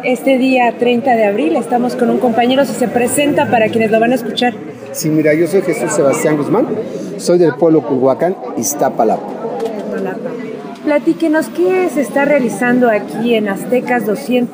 este día 30 de abril estamos con un compañero, si se presenta para quienes lo van a escuchar. Sí, mira, yo soy Jesús Sebastián Guzmán, soy del pueblo Culhuacán, Iztapalapa. Platíquenos, ¿qué se está realizando aquí en Aztecas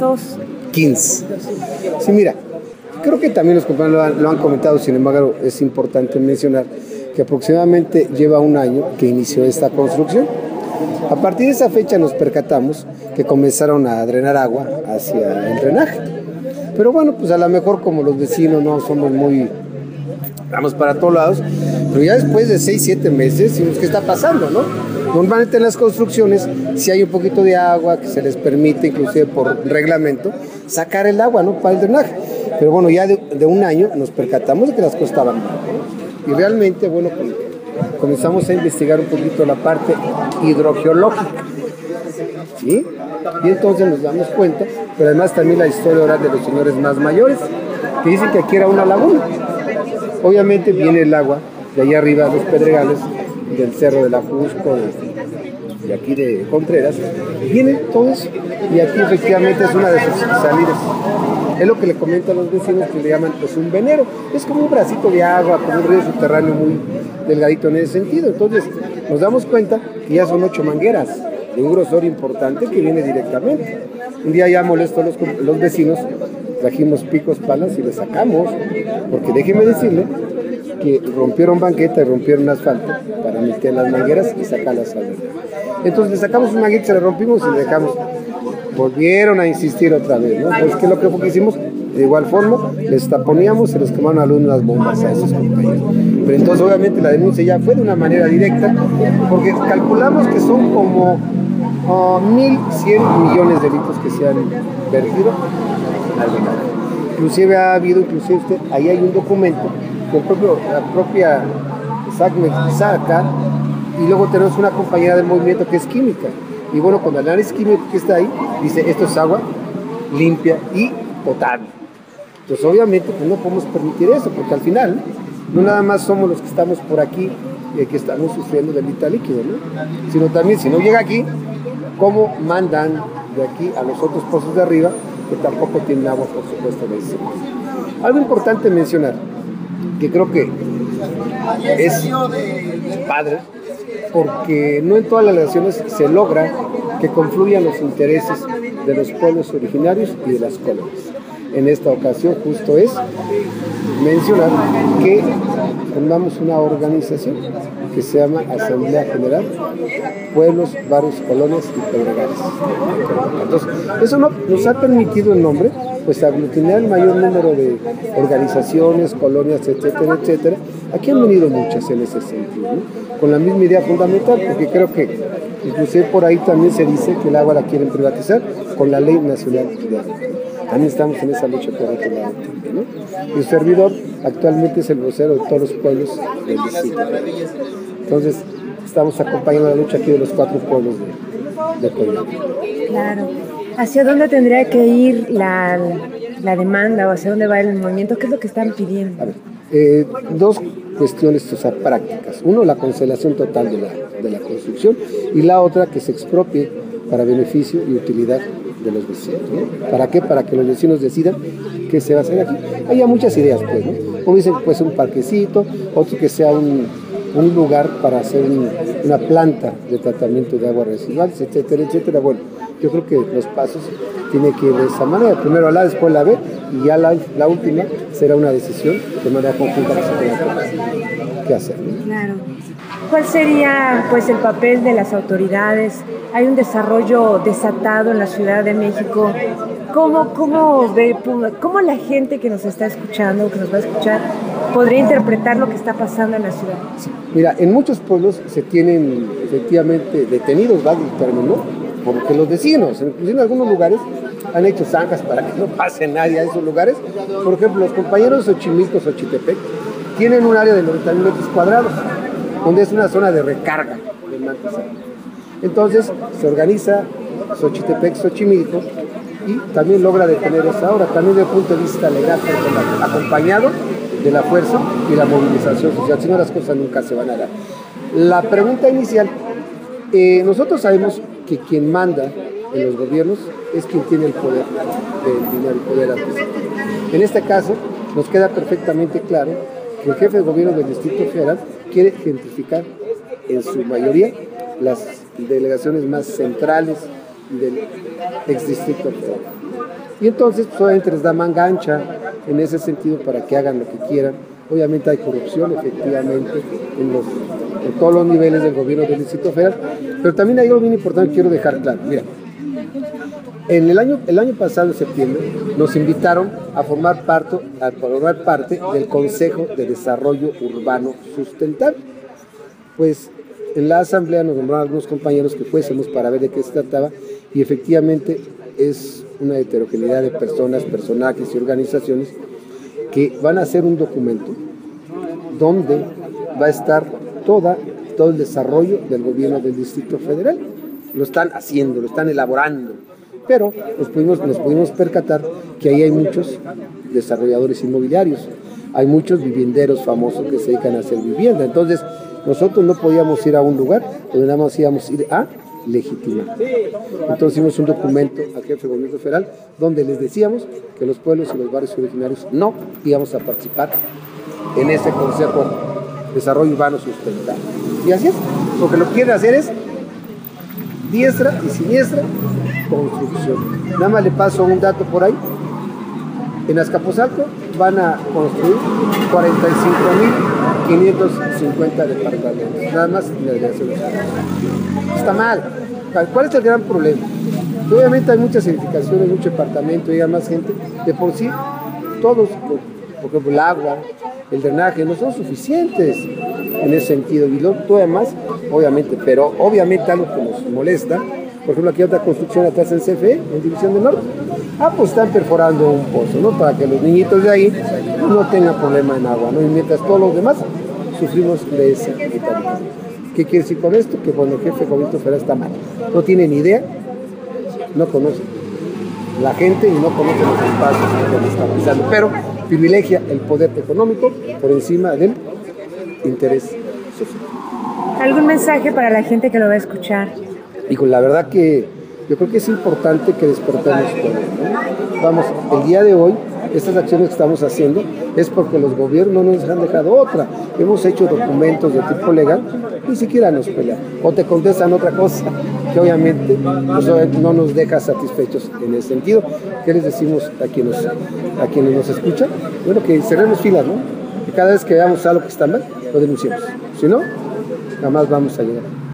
215? Sí, mira, creo que también los compañeros lo han comentado, sin embargo, es importante mencionar que aproximadamente lleva un año que inició esta construcción. A partir de esa fecha nos percatamos que comenzaron a drenar agua hacia el drenaje. Pero bueno, pues a lo mejor como los vecinos no somos muy... vamos para todos lados, pero ya después de 6-7 meses decimos qué está pasando, ¿no? Normalmente en las construcciones, si hay un poquito de agua que se les permite, inclusive por reglamento, sacar el agua, ¿no?, para el drenaje. Pero bueno, ya de un año nos percatamos de que las cosas estaban mal, ¿no? Y realmente, bueno, pues, comenzamos a investigar un poquito la parte hidrogeológica, ¿sí? Y entonces nos damos cuenta, pero además también la historia oral de los señores más mayores, que dicen que aquí era una laguna. Obviamente viene el agua de allá arriba de los pedregales, del Cerro de la Jusco, de aquí de Contreras, viene todo eso, y aquí efectivamente es una de sus salidas. Es lo que le comentan a los vecinos, que le llaman pues un venero. Es como un bracito de agua, como un río subterráneo muy delgadito en ese sentido. Entonces nos damos cuenta que ya son 8 mangueras de un grosor importante que viene directamente. Un día ya molestó a los vecinos, trajimos picos, palas y le sacamos, porque déjeme decirle que rompieron banqueta y rompieron asfalto para meter las mangueras y sacarlas al río. Entonces le sacamos un manguito, se le rompimos y le dejamos. Volvieron a insistir otra vez, ¿no? Pues ¿qué es lo que hicimos? De igual forma, les taponeamos, se les quemaron a luz unas bombas a esos compañeros. Pero entonces obviamente la denuncia ya fue de una manera directa, porque calculamos que son como 1.100 millones de litros que se han vertido al drenaje. Inclusive ha habido, ahí hay un documento que la propia SACMEX saca, y luego tenemos una compañera del movimiento que es química. Y bueno, con el análisis químico que está ahí, dice, esto es agua limpia y potable. Entonces obviamente pues no podemos permitir eso, porque al final no nada más somos los que estamos por aquí que estamos sufriendo del vital líquido, ¿no? Sino también, si no llega aquí, ¿cómo mandan de aquí a los otros pozos de arriba, que tampoco tienen agua, por supuesto, de ese? Algo importante mencionar, que creo que es padre, porque no en todas las relaciones se logra que confluyan los intereses de los pueblos originarios y de las colonias. En esta ocasión justo es mencionar que formamos una organización que se llama Asamblea General Pueblos, Barrios, Colonias y Pedregales. Entonces, eso nos ha permitido el nombre, pues aglutinar el mayor número de organizaciones, colonias, etcétera, etcétera. Aquí han venido muchas en ese sentido, ¿no? Con la misma idea fundamental, porque creo que inclusive por ahí también se dice que el agua la quieren privatizar con la Ley Nacional de Agua. También estamos en esa lucha por otro lado, ¿no? Y el servidor actualmente es el vocero de todos los pueblos del distrito. Entonces, estamos acompañando la lucha aquí de los 4 pueblos de Puebla. Claro. ¿Hacia dónde tendría que ir la demanda o hacia dónde va el movimiento? ¿Qué es lo que están pidiendo? A ver, 2 cuestiones, o sea, prácticas. Uno, la cancelación total de la construcción, y la otra, que se expropie para beneficio y utilidad de los vecinos, ¿no? ¿Para qué? Para que los vecinos decidan qué se va a hacer aquí. Hay muchas ideas, pues, ¿no? Como dicen, pues un parquecito, otro que sea un lugar para hacer una planta de tratamiento de aguas residuales, etcétera, etcétera. Bueno, yo creo que los pasos tienen que ir de esa manera. Primero la A, después la B, y ya la última será una decisión de manera conjunta que se tenga que hacer, ¿no? Claro. ¿Cuál sería pues el papel de las autoridades? Hay un desarrollo desatado en la Ciudad de México. ¿Cómo la gente que nos está escuchando, que nos va a escuchar, podría interpretar lo que está pasando en la ciudad? Sí. Mira, en muchos pueblos se tienen efectivamente detenidos, ¿vale? El término, porque los vecinos, inclusive en algunos lugares, han hecho zanjas para que no pase nadie a esos lugares. Por ejemplo, los compañeros de Xochimilco, Xochitepec, tienen un área de 90,000 metros cuadrados, donde es una zona de recarga de mantos. Entonces se organiza Xochitepec, Xochimilco, y también logra detener esa obra, también desde el punto de vista legal, acompañado de la fuerza y la movilización social, si no las cosas nunca se van a dar. La pregunta inicial, nosotros sabemos que quien manda en los gobiernos es quien tiene el poder del dinero, el poder adquisitivo. En este caso, nos queda perfectamente claro que el jefe de gobierno del Distrito Federal quiere gentrificar en su mayoría las delegaciones más centrales del exdistrito federal. Y entonces, pues, obviamente les da manga ancha en ese sentido para que hagan lo que quieran. Obviamente hay corrupción, efectivamente, en todos los niveles del gobierno del Distrito Federal, pero también hay algo bien importante que quiero dejar claro. Mira, el año pasado, en septiembre, nos invitaron a formar parte del Consejo de Desarrollo Urbano Sustentable. Pues en la asamblea nos nombraron algunos compañeros que fuésemos para ver de qué se trataba, y efectivamente es una heterogeneidad de personas, personajes y organizaciones que van a hacer un documento donde va a estar todo el desarrollo del gobierno del Distrito Federal. Lo están haciendo, lo están elaborando, pero nos pudimos percatar que ahí hay muchos desarrolladores inmobiliarios, hay muchos vivienderos famosos que se dedican a hacer vivienda. Entonces nosotros no podíamos ir a un lugar donde nada más íbamos a ir a legitimar. Entonces hicimos un documento al jefe de gobierno federal donde les decíamos que los pueblos y los barrios originarios no íbamos a participar en ese Consejo de Desarrollo Urbano Sustentable. Y así es, lo que quieren hacer es diestra y siniestra construcción. Nada más le paso un dato por ahí. En Azcapotzalco van a construir 45,550 departamentos, nada más en la delegación. Está mal. ¿Cuál es el gran problema? Que obviamente hay muchas edificaciones, mucho departamento, llega más gente. De por sí, todos, por ejemplo, el agua, el drenaje, no son suficientes en ese sentido. Y luego todo demás, obviamente, pero obviamente algo que nos molesta. Por ejemplo, aquí hay otra construcción atrás en CFE, en División del Norte. Pues están perforando un pozo, ¿no? Para que los niñitos de ahí no tengan problema en agua, ¿no? Y mientras todos los demás sufrimos de ese detalle. ¿Qué quiere decir con esto? Que cuando el jefe de gobierno federal está mal, no tiene ni idea, no conoce la gente y no conoce los espacios que está pisando, pero privilegia el poder económico por encima del interés social. ¿Algún mensaje para la gente que lo va a escuchar? Digo, la verdad que yo creo que es importante que despertemos todos, ¿no? Vamos, el día de hoy, estas acciones que estamos haciendo es porque los gobiernos no nos han dejado otra. Hemos hecho documentos de tipo legal, ni siquiera nos pelean. O te contestan otra cosa, que obviamente no nos deja satisfechos en ese sentido. ¿Qué les decimos a quienes nos escuchan? Bueno, que cerremos filas, ¿no? Que cada vez que veamos algo que está mal, lo denunciemos. Si no, jamás vamos a llegar.